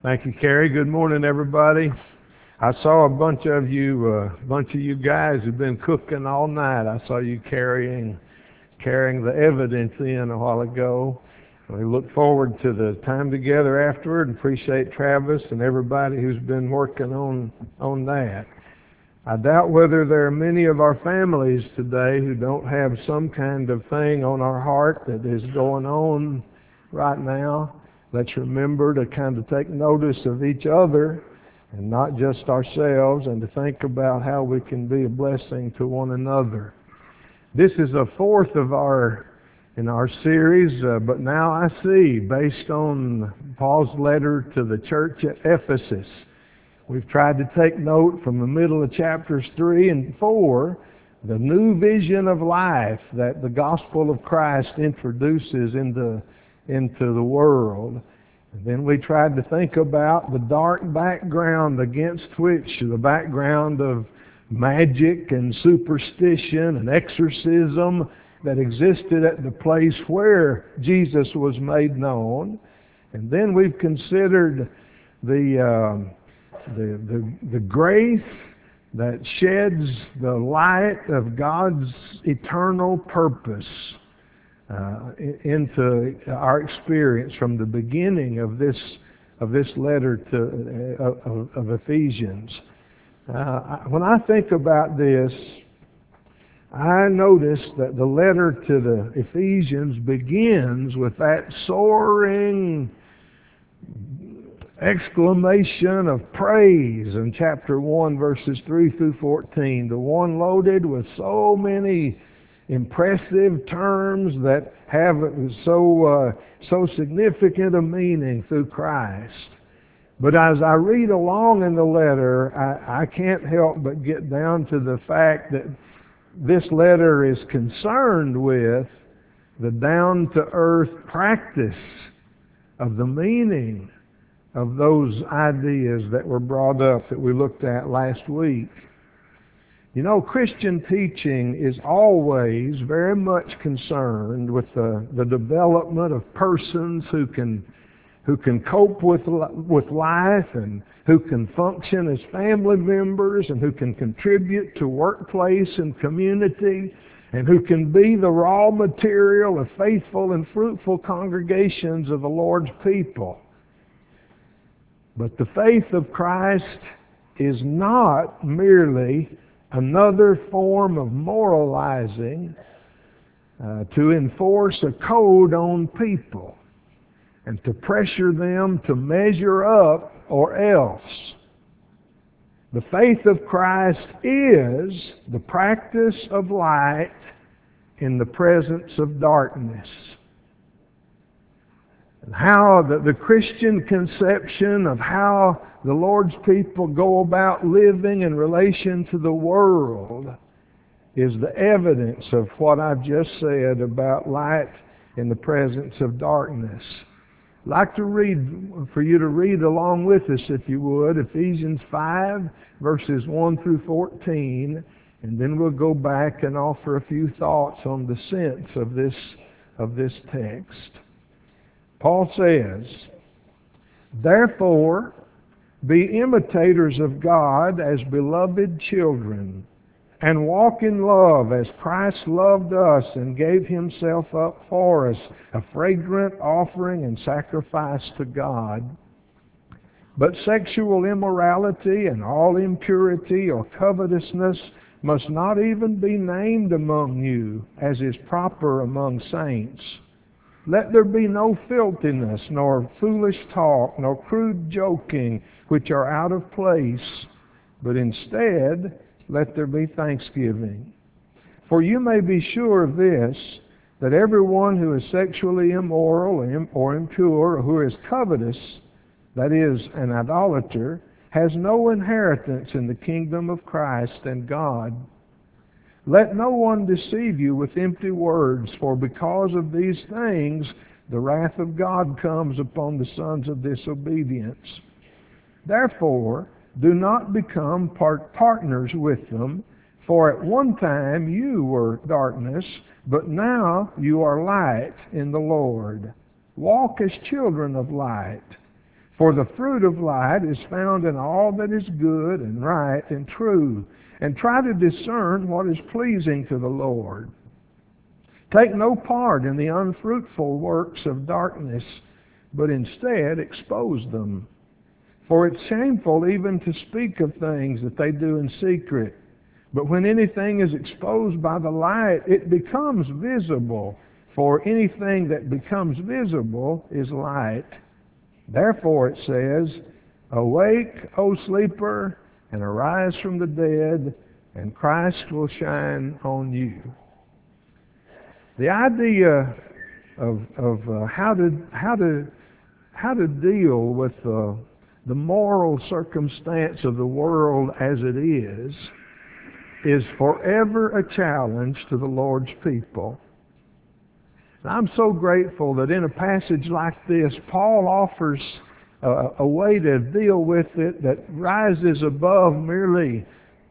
Thank you, Carrie. Good morning, everybody. I saw a bunch of you guys who've been cooking all night. I saw you carrying the evidence in a while ago. We look forward to the time together afterward and appreciate Travis and everybody who's been working on that. I doubt whether there are many of our families today who don't have some kind of thing on our heart that is going on right now. Let's remember to kind of take notice of each other and not just ourselves, and to think about how we can be a blessing to one another. This is a fourth of in our series, but now I see, based on Paul's letter to the church at Ephesus, we've tried to take note from the middle of chapters 3 and 4, the new vision of life that the gospel of Christ introduces into the world. And then we tried to think about the dark background against which the background of magic and superstition and exorcism that existed at the place where Jesus was made known. And then we've considered the grace that sheds the light of God's eternal purpose into our experience from the beginning of this letter of Ephesians. When I think about this, I notice that the letter to the Ephesians begins with that soaring exclamation of praise in chapter 1, verses 3 through 14, the one loaded with so many impressive terms that have so significant a meaning through Christ. But as I read along in the letter, I can't help but get down to the fact that this letter is concerned with the down-to-earth practice of the meaning of those ideas that were brought up that we looked at last week. You know, Christian teaching is always very much concerned with the development of persons who can cope with life, and who can function as family members, and who can contribute to workplace and community, and who can be the raw material of faithful and fruitful congregations of the Lord's people. But the faith of Christ is not merely another form of moralizing to enforce a code on people and to pressure them to measure up or else. The faith of Christ is the practice of light in the presence of darkness. And how the Christian conception of how the Lord's people go about living in relation to the world is the evidence of what I've just said about light in the presence of darkness. I'd like for you to read along with us, if you would, Ephesians 5, verses 1 through 14, and then we'll go back and offer a few thoughts on the sense of this text. Paul says, "Therefore, be imitators of God as beloved children, and walk in love as Christ loved us and gave himself up for us, a fragrant offering and sacrifice to God. But sexual immorality and all impurity or covetousness must not even be named among you, as is proper among saints. Let there be no filthiness, nor foolish talk, nor crude joking, which are out of place, but instead let there be thanksgiving. For you may be sure of this, that everyone who is sexually immoral or impure, or who is covetous, that is, an idolater, has no inheritance in the kingdom of Christ and God. Let no one deceive you with empty words, for because of these things the wrath of God comes upon the sons of disobedience. Therefore, do not become partners with them, for at one time you were darkness, but now you are light in the Lord. Walk as children of light. For the fruit of light is found in all that is good and right and true, and try to discern what is pleasing to the Lord. Take no part in the unfruitful works of darkness, but instead expose them. For it's shameful even to speak of things that they do in secret. But when anything is exposed by the light, it becomes visible. For anything that becomes visible is light. Therefore it says, Awake, O sleeper, and arise from the dead, and Christ will shine on you. The idea of how to deal with the moral circumstance of the world as it is forever a challenge to the Lord's people. And I'm so grateful that in a passage like this, Paul offers a way to deal with it that rises above merely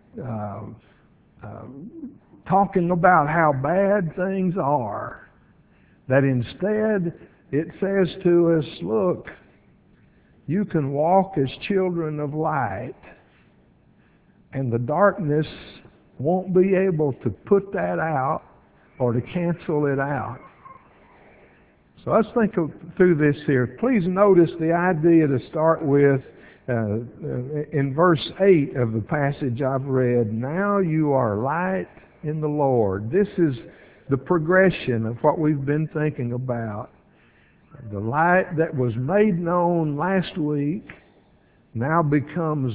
talking about how bad things are. That instead it says to us, look, you can walk as children of light, and the darkness won't be able to put that out or to cancel it out. So let's think through this here. Please notice the idea to start with in verse 8 of the passage I've read. Now you are light in the Lord. This is the progression of what we've been thinking about. The light that was made known last week now becomes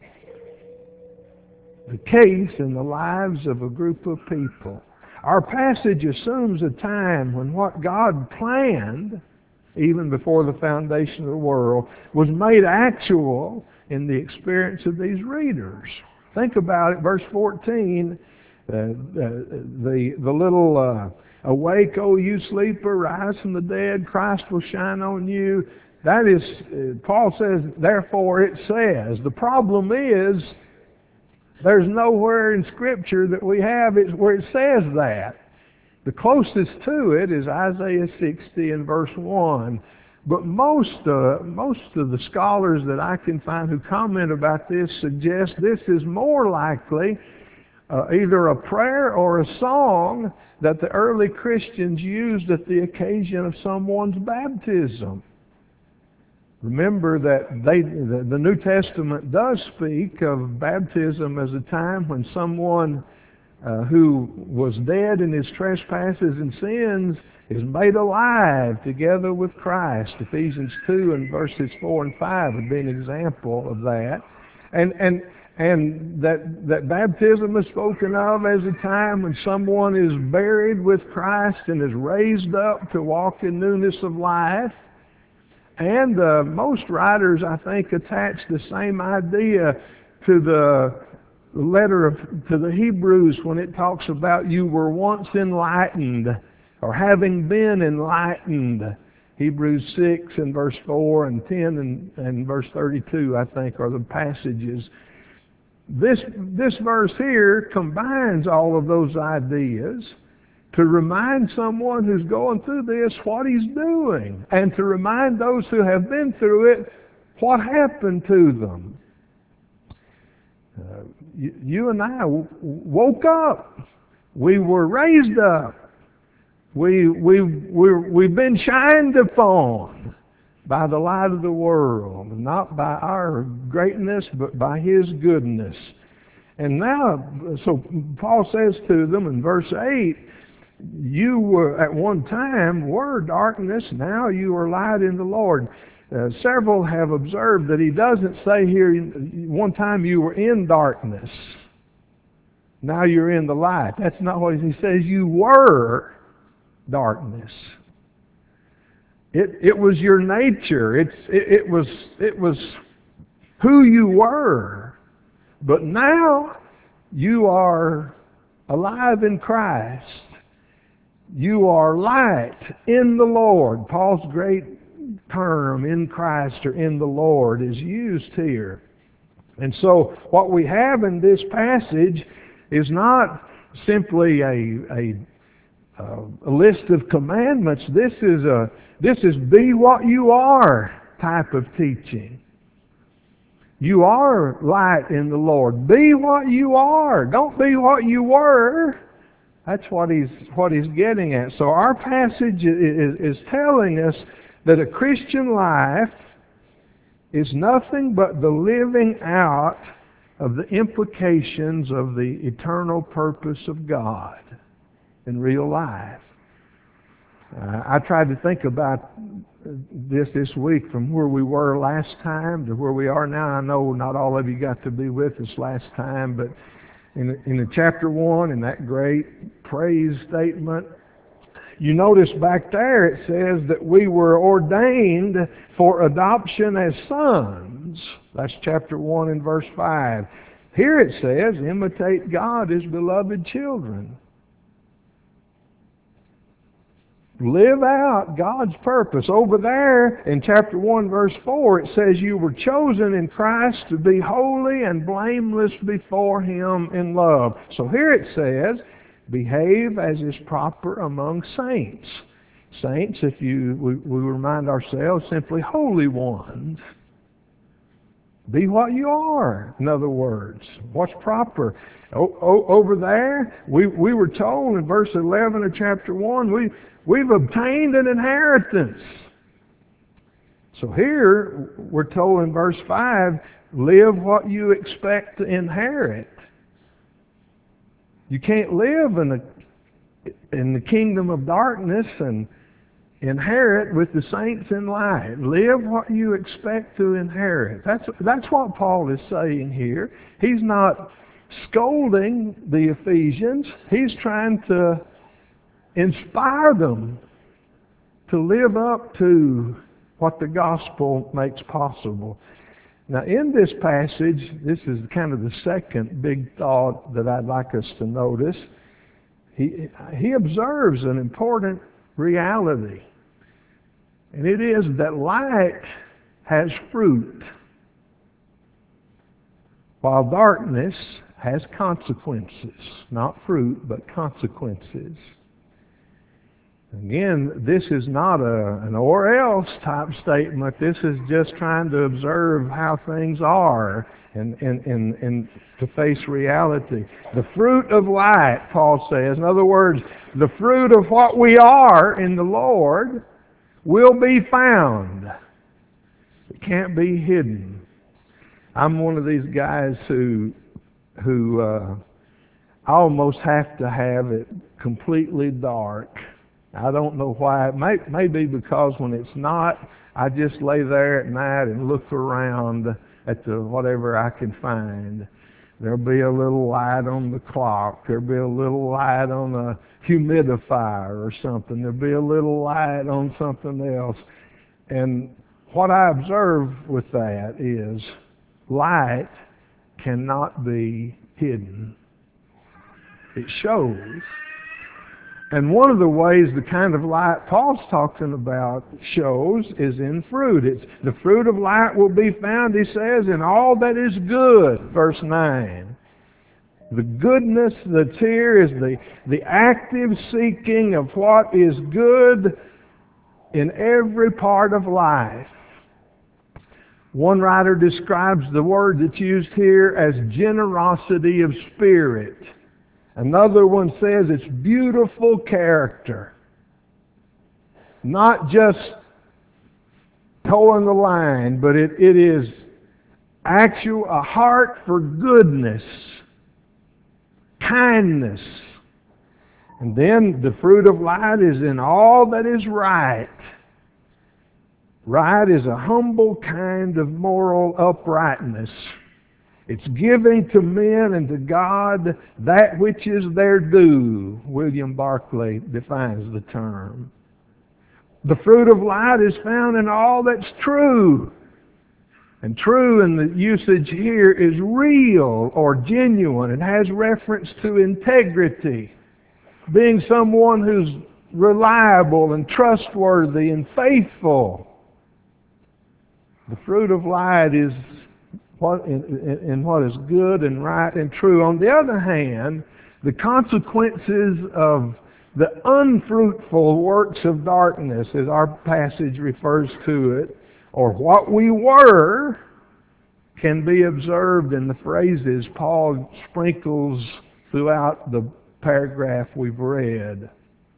the case in the lives of a group of people. Our passage assumes a time when what God planned, even before the foundation of the world, was made actual in the experience of these readers. Think about it, verse 14, the little awake, O you sleeper, rise from the dead, Christ will shine on you. That is, Paul says, therefore it says. The problem is, there's nowhere in Scripture that we have it where it says that. The closest to it is Isaiah 60 and verse 1. But most of the scholars that I can find who comment about this suggest this is more likely either a prayer or a song that the early Christians used at the occasion of someone's baptism. Remember that the New Testament does speak of baptism as a time when someone who was dead in his trespasses and sins is made alive together with Christ. Ephesians 2 and verses 4 and 5 would be an example of that. And that baptism is spoken of as a time when someone is buried with Christ and is raised up to walk in newness of life. And most writers, I think, attach the same idea to the letter to the Hebrews when it talks about you were once enlightened, or having been enlightened. Hebrews 6 and verse 4 and 10 and verse 32, I think, are the passages. This verse here combines all of those ideas to remind someone who's going through this what he's doing, and to remind those who have been through it what happened to them. You and I woke up. We were raised up. We've been shined upon by the light of the world, not by our greatness, but by His goodness. And now, so Paul says to them in verse 8, you were at one time were darkness, now you are light in the Lord. Several have observed that he doesn't say here, one time you were in darkness, now you're in the light. That's not what he says. You were darkness. It was your nature. It was who you were. But now you are alive in Christ. You are light in the Lord. Paul's great term, in Christ or in the Lord, is used here. And so what we have in this passage is not simply a list of commandments. This is be what you are. type of teaching. You are light in the Lord. Be what you are. Don't be what you were. That's what he's getting at. So our passage is telling us that a Christian life is nothing but the living out of the implications of the eternal purpose of God in real life. I tried to think about this week from where we were last time to where we are now. I know not all of you got to be with us last time, but in the chapter 1, in that great praise statement, you notice back there it says that we were ordained for adoption as sons. That's chapter 1 and verse 5. Here it says, imitate God as beloved children. Live out God's purpose. Over there in chapter 1 verse 4 it says you were chosen in Christ to be holy and blameless before Him in love. So here it says, behave as is proper among saints. Saints, if we remind ourselves, simply holy ones. Be what you are, in other words. What's proper? Over there, we were told in verse 11 of chapter 1, we've obtained an inheritance. So here, we're told in verse 5, live what you expect to inherit. You can't live in the kingdom of darkness and inherit with the saints in light. Live what you expect to inherit. That's what Paul is saying here. He's not scolding the Ephesians. He's trying to inspire them to live up to what the gospel makes possible. Now in this passage, this is kind of the second big thought that I'd like us to notice. He observes an important reality. And it is that light has fruit, while darkness has consequences. Not fruit, but consequences. Again, this is not an or else type statement. This is just trying to observe how things are and to face reality. The fruit of light, Paul says. In other words, the fruit of what we are in the Lord will be found. It can't be hidden. I'm one of these guys who I almost have to have it completely dark. I don't know why. It may be because when it's not, I just lay there at night and look around at the whatever I can find. There'll be a little light on the clock. There'll be a little light on a humidifier or something. There'll be a little light on something else. And what I observe with that is light cannot be hidden. It shows. And one of the ways the kind of light Paul's talking about shows is in fruit. It's the fruit of light will be found, he says, in all that is good, verse 9. The goodness that's here is the active seeking of what is good in every part of life. One writer describes the word that's used here as generosity of spirit. Another one says it's beautiful character. Not just towing the line, but it is a heart for goodness, kindness. And then the fruit of light is in all that is right. Right is a humble kind of moral uprightness. It's giving to men and to God that which is their due. William Barclay defines the term. The fruit of light is found in all that's true. And true in the usage here is real or genuine. It has reference to integrity. Being someone who's reliable and trustworthy and faithful. The fruit of light is what is good and right and true. On the other hand, the consequences of the unfruitful works of darkness, as our passage refers to it, or what we were can be observed in the phrases Paul sprinkles throughout the paragraph we've read.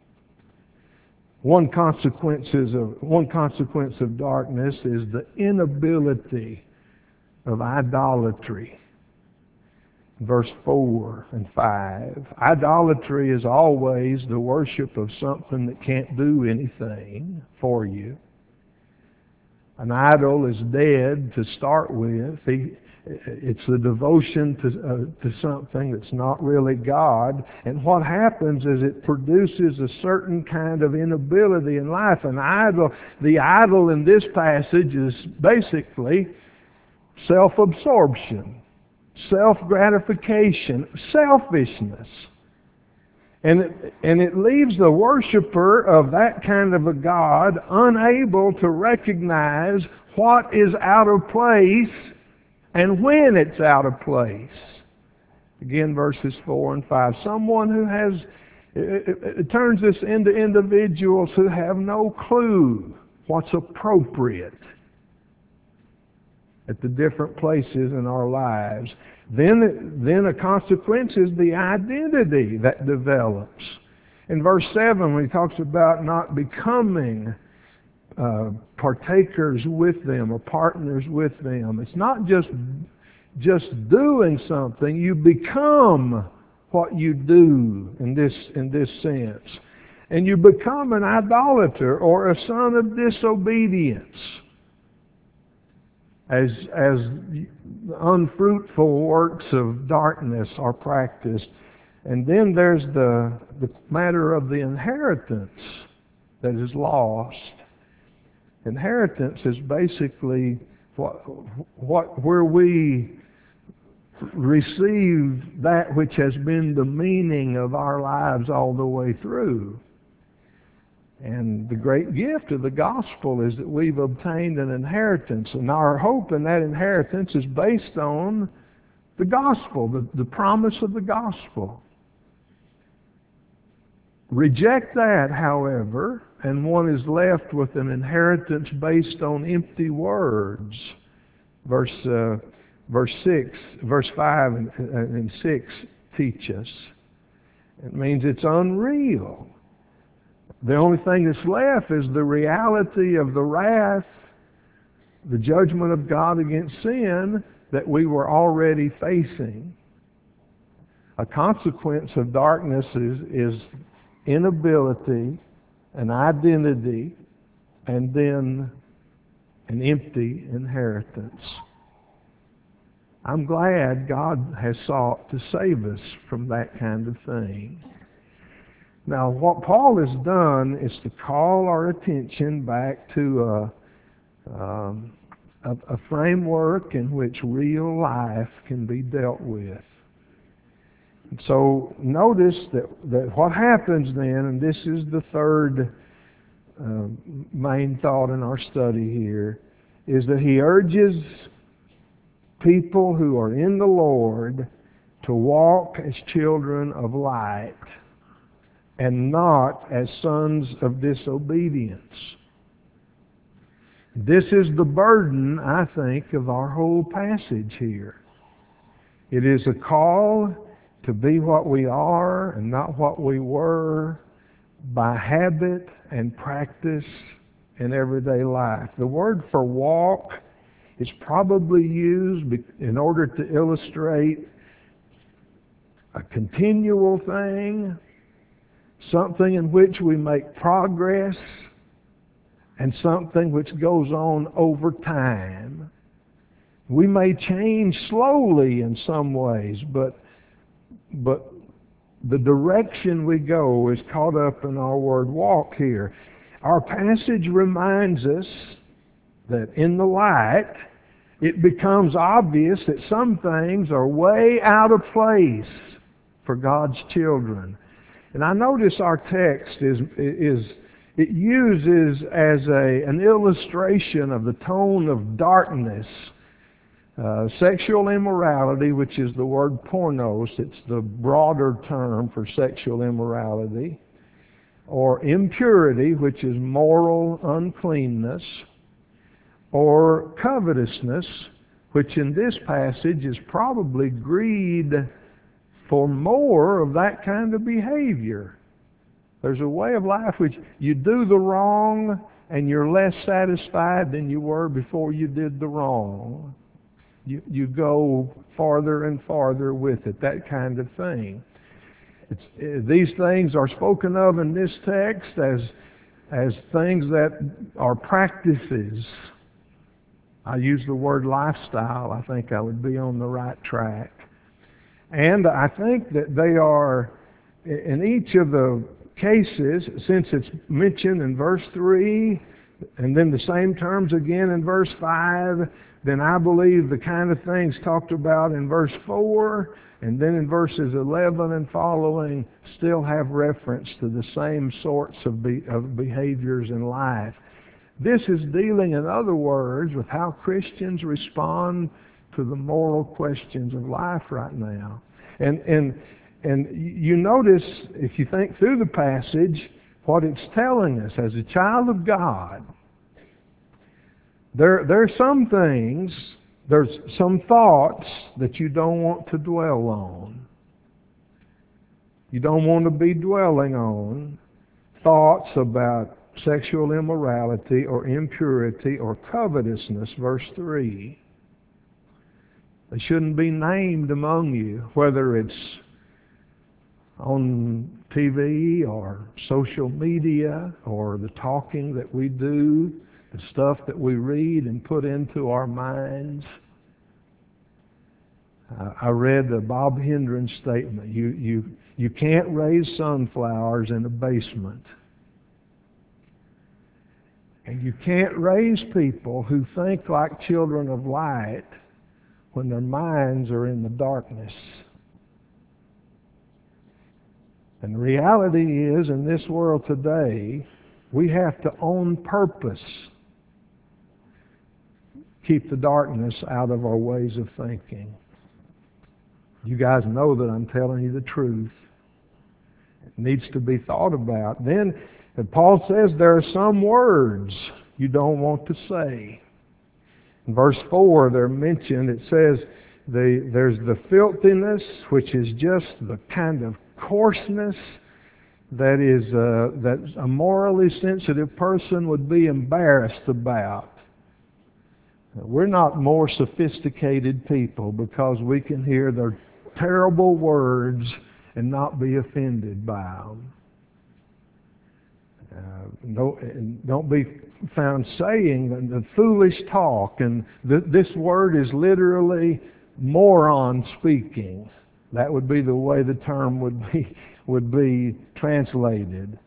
One consequence of darkness is the inability of idolatry. Verse 4 and 5. Idolatry is always the worship of something that can't do anything for you. An idol is dead to start with. It's the devotion to something that's not really God. And what happens is it produces a certain kind of inability in life. The idol in this passage is basically self-absorption, self-gratification, selfishness. And it leaves the worshiper of that kind of a God unable to recognize what is out of place and when it's out of place. Again, verses 4 and 5. Someone who has, it turns this into individuals who have no clue what's appropriate at the different places in our lives. Then a consequence is the identity that develops. In verse 7, when he talks about not becoming partakers with them or partners with them, it's not just doing something. You become what you do in this sense. And you become an idolater or a son of disobedience. As unfruitful works of darkness are practiced. And then there's the matter of the inheritance that is lost. Inheritance is basically where we receive that which has been the meaning of our lives all the way through. And the great gift of the gospel is that we've obtained an inheritance. And our hope in that inheritance is based on the gospel, the promise of the gospel. Reject that, however, and one is left with an inheritance based on empty words. Verse 5 and 6 teach us. It means it's unreal. The only thing that's left is the reality of the wrath, the judgment of God against sin that we were already facing. A consequence of darkness is inability, an identity, and then an empty inheritance. I'm glad God has sought to save us from that kind of thing. Now, what Paul has done is to call our attention back to a framework in which real life can be dealt with. And so notice that what happens then, and this is the third main thought in our study here, is that he urges people who are in the Lord to walk as children of light and not as sons of disobedience. This is the burden, I think, of our whole passage here. It is a call to be what we are and not what we were by habit and practice in everyday life. The word for walk is probably used in order to illustrate a continual thing, something in which we make progress, and something which goes on over time. We may change slowly in some ways, but the direction we go is caught up in our word walk here. Our passage reminds us that in the light, it becomes obvious that some things are way out of place for God's children. And I notice our text it uses as an illustration of the tone of darkness, sexual immorality, which is the word pornos. It's the broader term for sexual immorality, or impurity, which is moral uncleanness, or covetousness, which in this passage is probably greed for more of that kind of behavior. There's a way of life which you do the wrong and you're less satisfied than you were before you did the wrong. You go farther and farther with it, that kind of thing. These things are spoken of in this text as things that are practices. I use the word lifestyle. I think I would be on the right track. And I think that they are, in each of the cases, since it's mentioned in verse 3, and then the same terms again in verse 5, then I believe the kind of things talked about in verse 4, and then in verses 11 and following still have reference to the same sorts of behaviors in life. This is dealing, in other words, with how Christians respond to the moral questions of life right now. And you notice, if you think through the passage, what it's telling us as a child of God. There are some things, there's some thoughts that you don't want to dwell on. You don't want to be dwelling on thoughts about sexual immorality or impurity or covetousness, verse 3. They shouldn't be named among you, whether it's on TV or social media or the talking that we do, the stuff that we read and put into our minds. I read Bob Hendren's statement. You can't raise sunflowers in a basement. And you can't raise people who think like children of light when their minds are in the darkness. And the reality is, in this world today, we have to, on purpose, keep the darkness out of our ways of thinking. You guys know that I'm telling you the truth. It needs to be thought about. Then Paul says there are some words you don't want to say. In verse 4, they're mentioned. It says there's the filthiness, which is just the kind of coarseness that a morally sensitive person would be embarrassed about. We're not more sophisticated people because we can hear their terrible words and not be offended by them. Don't be found saying the foolish talk, and this word is literally moron speaking. That would be the way the term would be translated.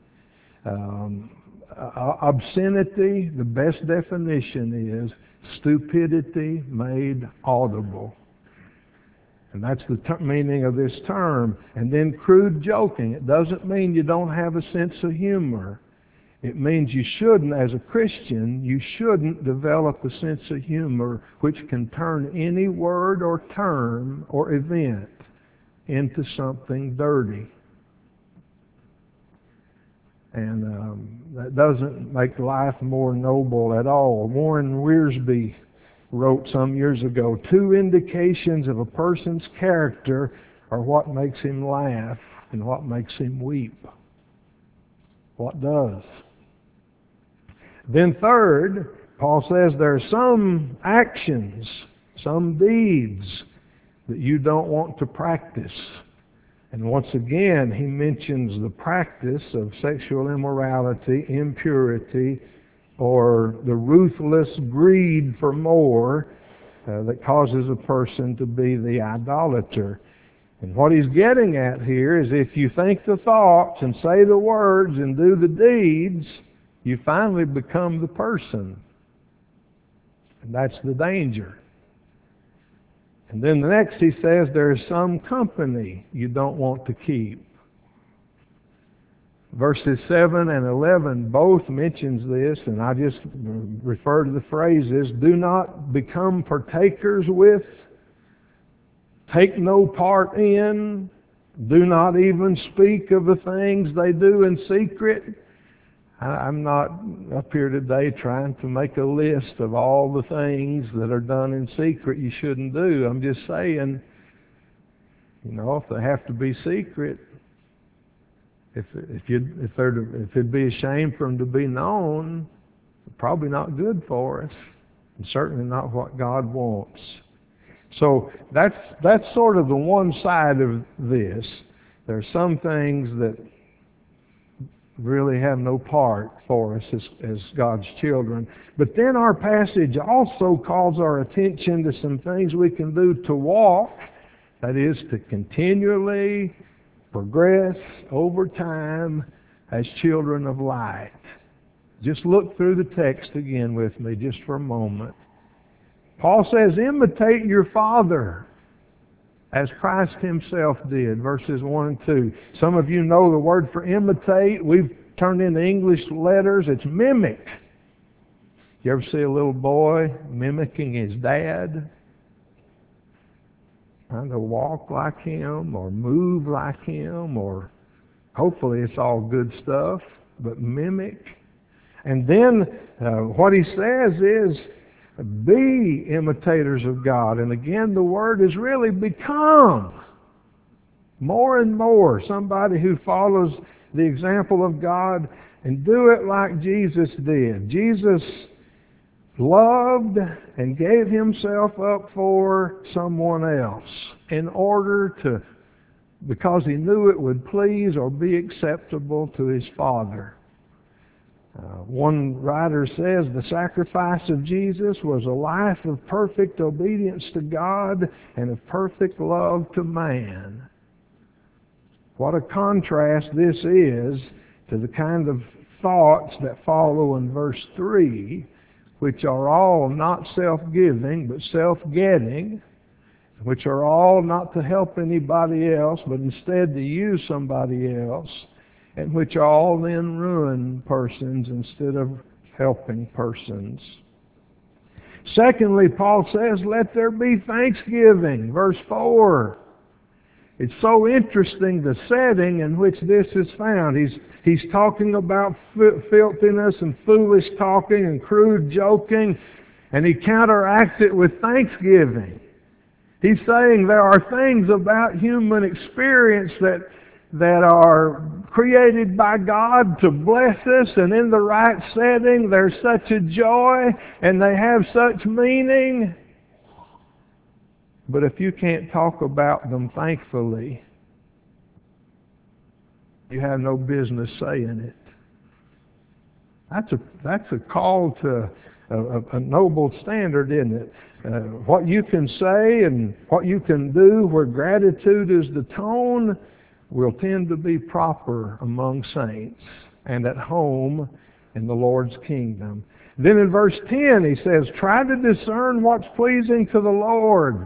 Obscenity, the best definition is stupidity made audible. And that's the meaning of this term. And then crude joking. It doesn't mean you don't have a sense of humor. It means you shouldn't, as a Christian, you shouldn't develop a sense of humor which can turn any word or term or event into something dirty. And that doesn't make life more noble at all. Warren Wiersbe wrote some years ago, 2 indications of a person's character are what makes him laugh and what makes him weep. What does? Then third, Paul says there are some actions, some deeds that you don't want to practice. And once again, he mentions the practice of sexual immorality, impurity, or the ruthless greed for more that causes a person to be the idolater. And what he's getting at here is if you think the thoughts and say the words and do the deeds, you finally become the person. And that's the danger. And then the next he says there is some company you don't want to keep. Verses 7 and 11 both mentions this, and I just refer to the phrases, do not become partakers with, take no part in, do not even speak of the things they do in secret. I'm not up here today trying to make a list of all the things that are done in secret you shouldn't do. I'm just saying, if they have to be secret, if it'd be a shame for them to be known, it's probably not good for us, and certainly not what God wants. So that's sort of the one side of this. There are some things that really have no part for us as God's children. But then our passage also calls our attention to some things we can do to walk, that is, to continually progress over time as children of light. Just look through the text again with me just for a moment. Paul says, imitate your Father as Christ Himself did, verses 1 and 2. Some of you know the word for imitate. We've turned into English letters. It's mimic. You ever see a little boy mimicking his dad? Trying to walk like him or move like him, or hopefully it's all good stuff, but mimic. And then what he says is, be imitators of God. And again, the word is really become. More and more, somebody who follows the example of God and do it like Jesus did. Jesus loved and gave Himself up for someone else in order to, because He knew it would please or be acceptable to His Father. One writer says the sacrifice of Jesus was a life of perfect obedience to God and of perfect love to man. What a contrast this is to the kind of thoughts that follow in verse 3, which are all not self-giving but self-getting, which are all not to help anybody else but instead to use somebody else, and which all then ruin persons instead of helping persons. Secondly, Paul says, let there be thanksgiving. Verse 4. It's so interesting the setting in which this is found. He's talking about filthiness and foolish talking and crude joking, and he counteracts it with thanksgiving. He's saying there are things about human experience that are created by God to bless us, and in the right setting there's such a joy and they have such meaning. But if you can't talk about them thankfully, you have no business saying it. That's a call to a noble standard, isn't it? What you can say and what you can do where gratitude is the tone will tend to be proper among saints and at home in the Lord's kingdom. Then in verse 10 he says, try to discern what's pleasing to the Lord.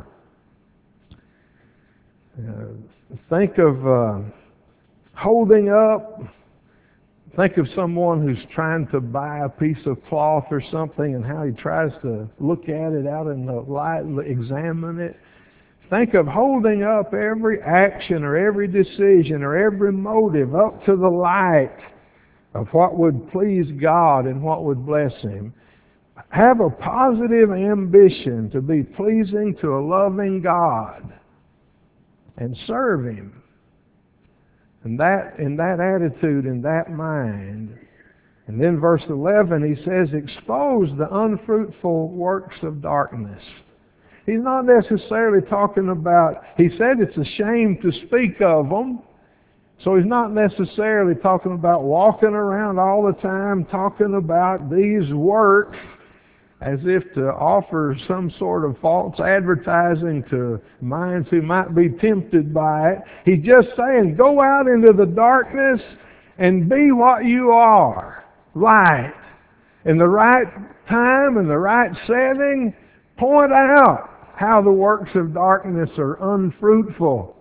Think of holding up. Think of someone who's trying to buy a piece of cloth or something and how he tries to look at it out in the light, examine it. Think of holding up every action or every decision or every motive up to the light of what would please God and what would bless Him. Have a positive ambition to be pleasing to a loving God and serve Him. And in that attitude, in that mind. And then verse 11, he says, expose the unfruitful works of darkness. He's not necessarily talking about, he said it's a shame to speak of them. So he's not necessarily talking about walking around all the time talking about these works as if to offer some sort of false advertising to minds who might be tempted by it. He's just saying, go out into the darkness and be what you are, light. In the right time, in the right setting, point out how the works of darkness are unfruitful.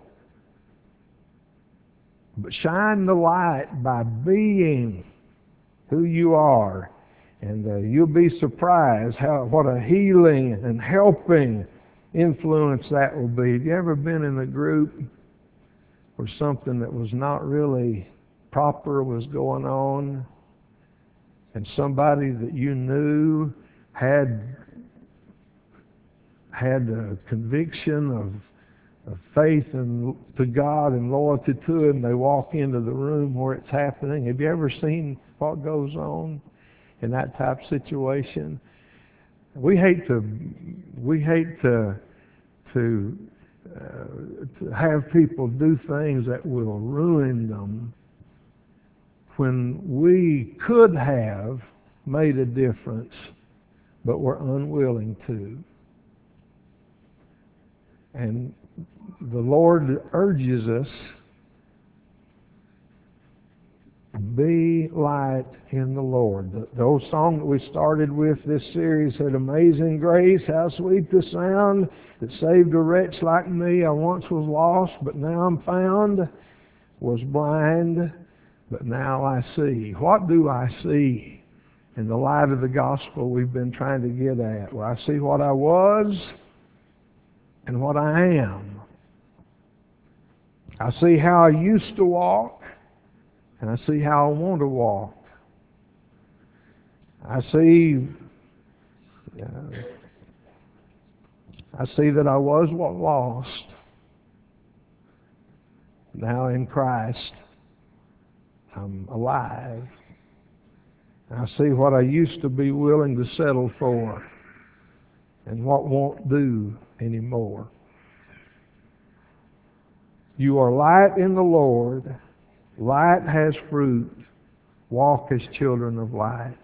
But shine the light by being who you are. And you'll be surprised what a healing and helping influence that will be. Have you ever been in a group where something that was not really proper was going on? and somebody that you knew had a conviction of faith and to God and loyalty to Him, they walk into the room where it's happening. Have you ever seen what goes on in that type of situation? We hate to have people do things that will ruin them when we could have made a difference, but we're unwilling to. And the Lord urges us, be light in the Lord. The old song that we started with this series said, Amazing Grace, how sweet the sound that saved a wretch like me. I once was lost, but now I'm found, was blind, but now I see. What do I see in the light of the gospel we've been trying to get at? Well, I see what I was and what I am. I see how I used to walk, and I see how I want to walk. I see that I was lost. Now in Christ, I'm alive. I see what I used to be willing to settle for and what won't do anymore. You are light in the Lord. Light has fruit. Walk as children of light.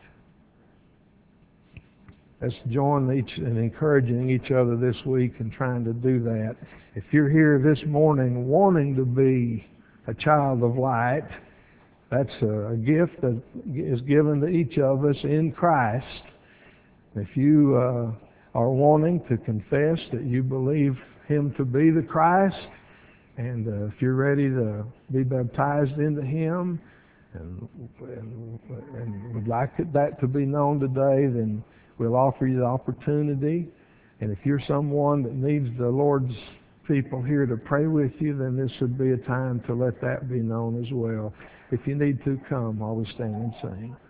Let's join each in encouraging each other this week and trying to do that. If you're here this morning wanting to be a child of light, that's a gift that is given to each of us in Christ. If you are wanting to confess that you believe Him to be the Christ, and if you're ready to be baptized into Him and would like that to be known today, then we'll offer you the opportunity. And if you're someone that needs the Lord's people here to pray with you, then this would be a time to let that be known as well. If you need to, come while we stand and sing.